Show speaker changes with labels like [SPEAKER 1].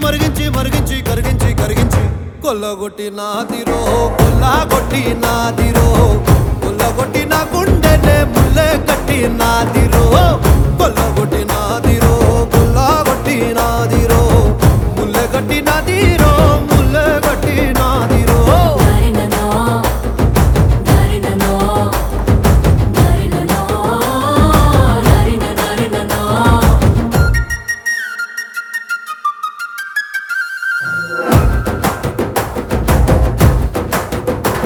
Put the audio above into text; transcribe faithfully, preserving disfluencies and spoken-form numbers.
[SPEAKER 1] మరిగించి మరిగించి కరిగించి కరిగించి కొల్లగొట్టి నాదిరో కొల్లగొట్టి నాదిరో కొల్లగొట్టి నా గుండెనే ముల్లే కట్టి నాదిరో